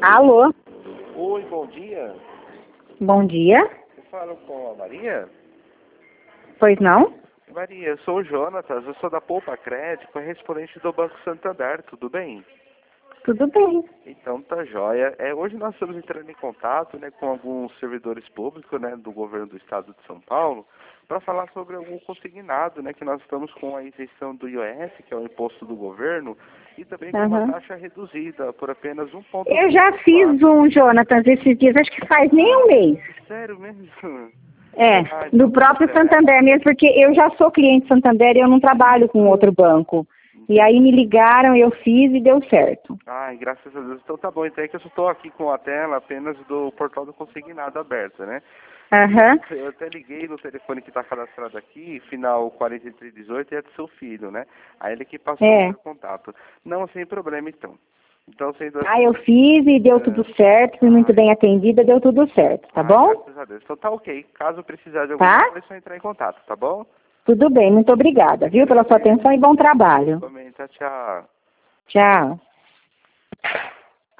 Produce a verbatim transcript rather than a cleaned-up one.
Alô? Oi, bom dia. Bom dia. Você fala com a Maria? Pois não? Maria, eu sou o Jonatas, eu sou da Poupa Crédito, correspondente do Banco Santander, tudo bem? Tudo bem. Então tá jóia. É, hoje nós estamos entrando em contato, né, com alguns servidores públicos, né, do governo do estado de São Paulo, para falar sobre algum consignado, né, que nós estamos com a isenção do I O S, que é o imposto do governo, e também com uma Uhum. taxa reduzida por apenas um ponto Eu já fiz um, Jonatas, esses dias, acho que faz nem um mês. Sério mesmo? É, Ah, então do tudo próprio certo. Santander mesmo, porque eu já sou cliente Santander e eu não trabalho com outro banco. E aí me ligaram, eu fiz e deu certo. Ai, graças a Deus. Então tá bom. Então é que eu só estou aqui com a tela apenas do portal do consignado aberta, né? Aham. Eu até liguei no telefone que está cadastrado aqui, final quarenta e três dezoito, e é do seu filho, né? Aí ele que passou o É. meu contato. Não, sem problema então. Então, sendo assim... Ah, eu fiz e deu é, tudo certo, fui muito bem atendida, deu tudo certo, tá Ai, bom? graças a Deus. Então tá ok. Caso precisar de alguma Tá? coisa, é só entrar em contato, tá bom? Tudo bem, muito obrigada, viu, pela sua atenção e bom trabalho. Comenta, tchau. Tchau.